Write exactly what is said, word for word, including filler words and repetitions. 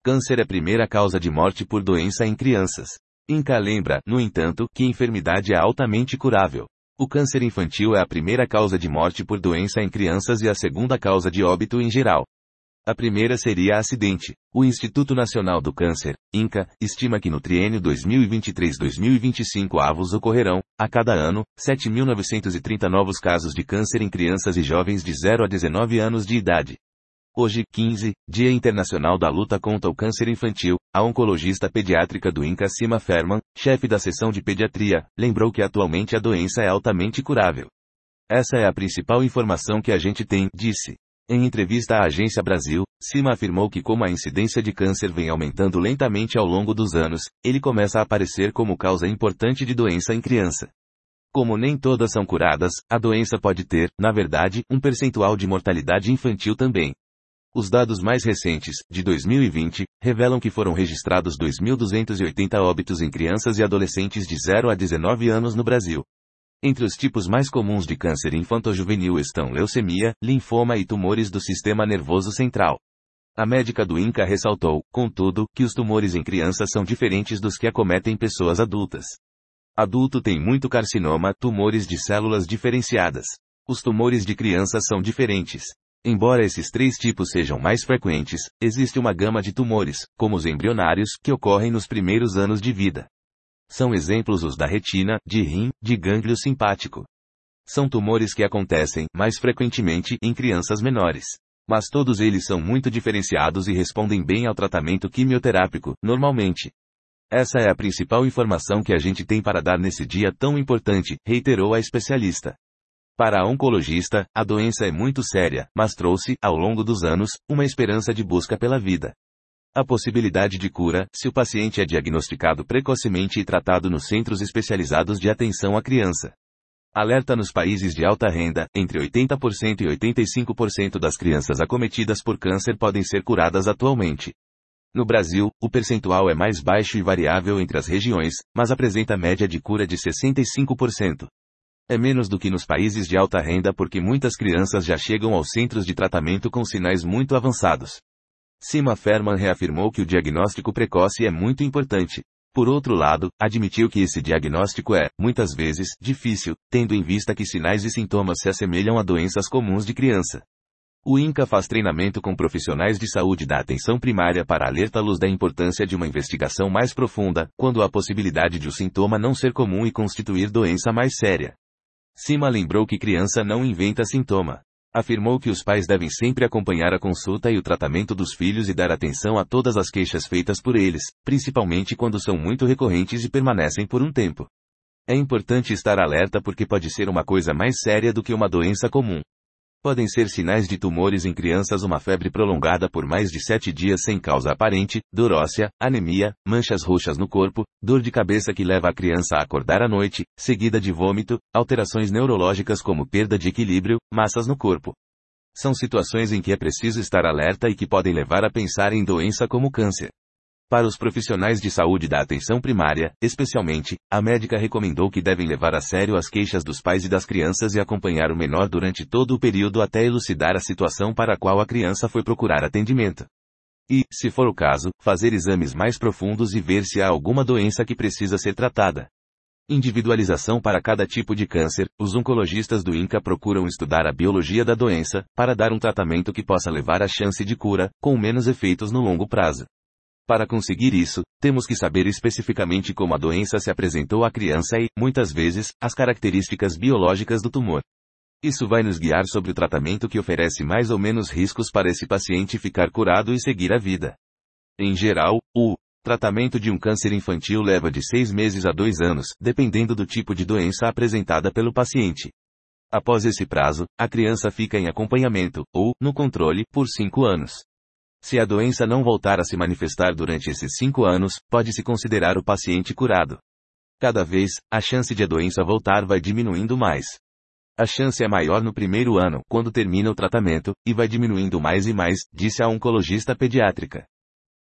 Câncer é a primeira causa de morte por doença em crianças. INCA lembra, no entanto, que a enfermidade é altamente curável. O câncer infantil é a primeira causa de morte por doença em crianças e a segunda causa de óbito em geral. A primeira seria acidente. O Instituto Nacional do Câncer, INCA, estima que no triênio dois mil e vinte e três a dois mil e vinte e cinco avos ocorrerão, a cada ano, sete mil novecentos e trinta novos casos de câncer em crianças e jovens de zero a dezenove anos de idade. Hoje, quinze, Dia Internacional da Luta contra o Câncer Infantil, a oncologista pediátrica do INCA Sima Ferman, chefe da seção de pediatria, lembrou que atualmente a doença é altamente curável. Essa é a principal informação que a gente tem, disse. Em entrevista à Agência Brasil, Sima afirmou que como a incidência de câncer vem aumentando lentamente ao longo dos anos, ele começa a aparecer como causa importante de doença em criança. Como nem todas são curadas, a doença pode ter, na verdade, um percentual de mortalidade infantil também. Os dados mais recentes, de dois mil e vinte, revelam que foram registrados dois mil duzentos e oitenta óbitos em crianças e adolescentes de zero a dezenove anos no Brasil. Entre os tipos mais comuns de câncer infanto-juvenil estão leucemia, linfoma e tumores do sistema nervoso central. A médica do INCA ressaltou, contudo, que os tumores em crianças são diferentes dos que acometem pessoas adultas. Adulto tem muito carcinoma, tumores de células diferenciadas. Os tumores de crianças são diferentes. Embora esses três tipos sejam mais frequentes, existe uma gama de tumores, como os embrionários, que ocorrem nos primeiros anos de vida. São exemplos os da retina, de rim, de gânglio simpático. São tumores que acontecem, mais frequentemente, em crianças menores. Mas todos eles são muito diferenciados e respondem bem ao tratamento quimioterápico, normalmente. Essa é a principal informação que a gente tem para dar nesse dia tão importante, reiterou a especialista. Para a oncologista, a doença é muito séria, mas trouxe, ao longo dos anos, uma esperança de busca pela vida. A possibilidade de cura, se o paciente é diagnosticado precocemente e tratado nos centros especializados de atenção à criança. Alerta nos países de alta renda, entre oitenta por cento e oitenta e cinco por cento das crianças acometidas por câncer podem ser curadas atualmente. No Brasil, o percentual é mais baixo e variável entre as regiões, mas apresenta média de cura de sessenta e cinco por cento. É menos do que nos países de alta renda porque muitas crianças já chegam aos centros de tratamento com sinais muito avançados. Sima Ferman reafirmou que o diagnóstico precoce é muito importante. Por outro lado, admitiu que esse diagnóstico é, muitas vezes, difícil, tendo em vista que sinais e sintomas se assemelham a doenças comuns de criança. O INCA faz treinamento com profissionais de saúde da atenção primária para alertá-los da importância de uma investigação mais profunda, quando há possibilidade de o sintoma não ser comum e constituir doença mais séria. Sima lembrou que criança não inventa sintoma. Afirmou que os pais devem sempre acompanhar a consulta e o tratamento dos filhos e dar atenção a todas as queixas feitas por eles, principalmente quando são muito recorrentes e permanecem por um tempo. É importante estar alerta porque pode ser uma coisa mais séria do que uma doença comum. Podem ser sinais de tumores em crianças, uma febre prolongada por mais de sete dias sem causa aparente, dor óssea, anemia, manchas roxas no corpo, dor de cabeça que leva a criança a acordar à noite, seguida de vômito, alterações neurológicas como perda de equilíbrio, massas no corpo. São situações em que é preciso estar alerta e que podem levar a pensar em doença como câncer. Para os profissionais de saúde da atenção primária, especialmente, a médica recomendou que devem levar a sério as queixas dos pais e das crianças e acompanhar o menor durante todo o período até elucidar a situação para a qual a criança foi procurar atendimento. E, se for o caso, fazer exames mais profundos e ver se há alguma doença que precisa ser tratada. Individualização para cada tipo de câncer, os oncologistas do INCA procuram estudar a biologia da doença, para dar um tratamento que possa levar à chance de cura, com menos efeitos no longo prazo. Para conseguir isso, temos que saber especificamente como a doença se apresentou à criança e, muitas vezes, as características biológicas do tumor. Isso vai nos guiar sobre o tratamento que oferece mais ou menos riscos para esse paciente ficar curado e seguir a vida. Em geral, o tratamento de um câncer infantil leva de seis meses a dois anos, dependendo do tipo de doença apresentada pelo paciente. Após esse prazo, a criança fica em acompanhamento, ou, no controle, por cinco anos. Se a doença não voltar a se manifestar durante esses cinco anos, pode-se considerar o paciente curado. Cada vez, a chance de a doença voltar vai diminuindo mais. A chance é maior no primeiro ano, quando termina o tratamento, e vai diminuindo mais e mais, disse a oncologista pediátrica.